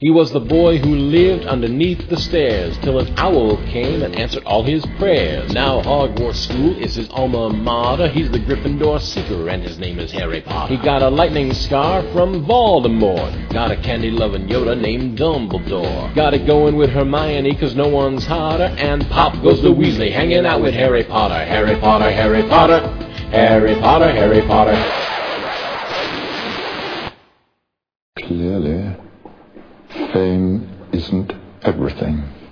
He was the boy who lived underneath the stairs till an owl came and answered all his prayers. Now Hogwarts School is his alma mater. He's the Gryffindor seeker and his name is Harry Potter. He got a lightning scar from Voldemort. Got a candy-loving Yoda named Dumbledore. Got it going with Hermione 'cause no one's hotter. And pop goes the Weasley hanging out with Harry Potter. Harry Potter, Harry Potter, Harry Potter, Harry Potter. Clearly, fame isn't everything.